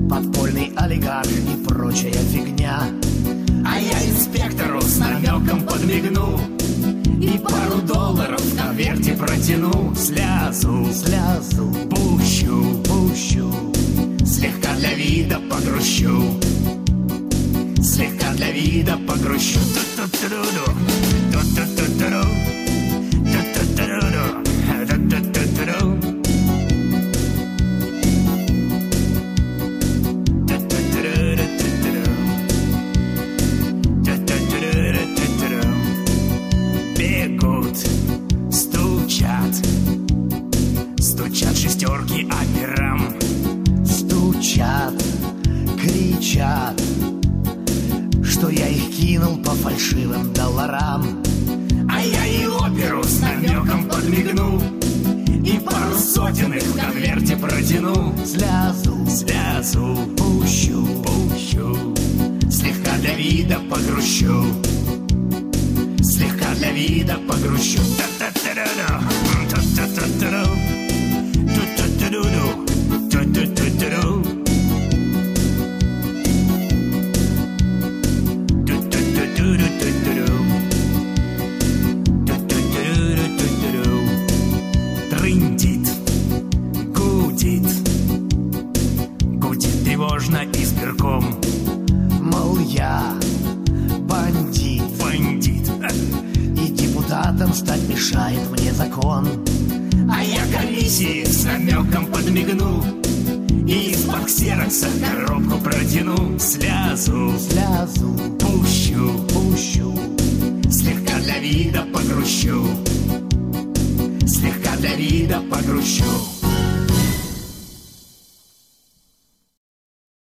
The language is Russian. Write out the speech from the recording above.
подпольный олигарх и прочая фигня. А я инспектору с намеком подмигну и пару долларов в конверте протяну. Слязу, слязу, пущу, пущу, слегка для вида погрущу, слегка для вида погрущу. Ту-ту-ту-ду-ду, ту-ту-ту-ту-ду, ту-ту-ту-ду-ду, ту-ту-ту-ту-ду. Бегут, стучат, стучат шестерки операм, стучат, кричат, что я их кинул по фальшивым долларам. А я и оперу с намеком подмигну и пару сотен их в конверте протяну. Слязу, слязу, пущу, пущу, слегка для вида погрущу, слегка для вида погрущу. Та-та-та-ду-ду, та-та-та-ду-ду, ту-ту-ту-ду-ду, ту-ту-ту-ду-ду. Трындит, гудит, гудит тревожно избирком. Мол, я бандит, бандит, и депутатом стать мешает мне закон. А я комиссии с намеком подмигну и из-под ксерокса коробку протяну. Слязу, слязу, пущу, пущу, слегка для вида погрущу, слегка для вида погрущу.